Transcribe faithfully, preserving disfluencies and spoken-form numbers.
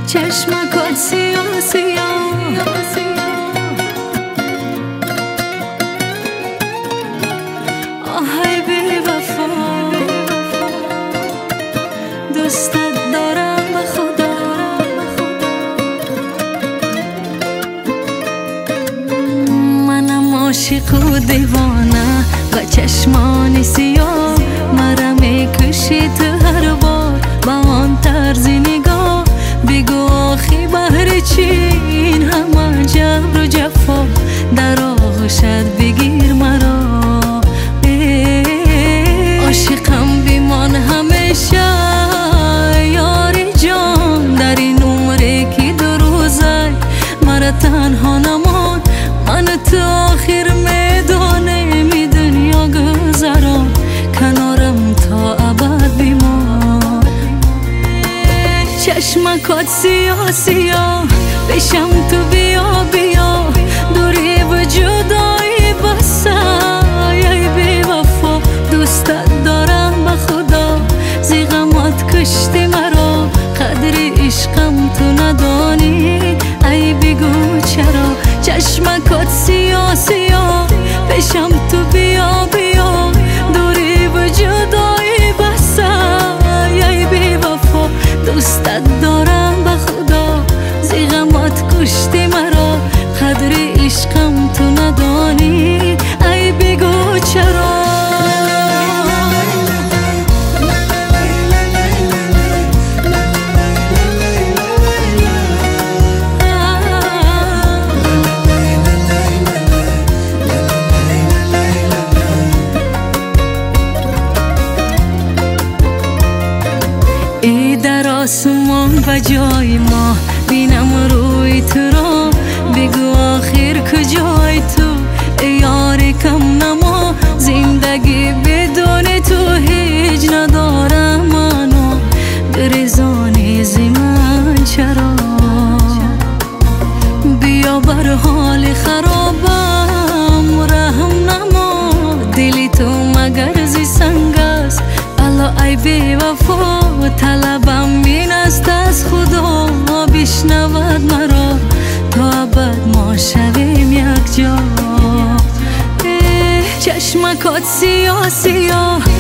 چشمکات سیاه سیاه آهای بی وفا دوستت دارم به خدا منم عاشق و دیوانه و چشمان سیاه مرا میکشی تو هر بار با آن طرز نگاه بگو آخی بهر چی این همه جبر و جفا در آغوشت بگیر مرا عاشقم بیمان همیشه یاری جان در این عمری که دو روزه مرا تنها نمان من تو آخر میدانه می دنیا گذران کنارم تا ابد بیمان چشمکات سیاه سیاه پیشم تو بیا بیا دوری و جدایی بسه ای بی وفا دوستت دارم به خدا زیغمات کشتی مرا قدر عشقم تو ندانی ای بگو چرا چشمکات سیاه سیاه پیشم تو بیا بیا دوری و جدایی بسه ای بی وفا دوستت دارم به خدا زیغمات کشتی مرا قدر عشقم تو ندانی ای بگو چرا ای در آسمان و جای ما بینم روی تو را بگو آخر کجای تو ای یار کم نما زندگی بدون تو هیچ ندارم منو گریزانی زی من چرا بیا بر حال خرابم رحم نما دلی تو مگر زی سنگ است الا ای بی وفا طلبم این است از خدا بشنود مرا تا ابد ما شویم یک جا چشمکات سیاه سیاه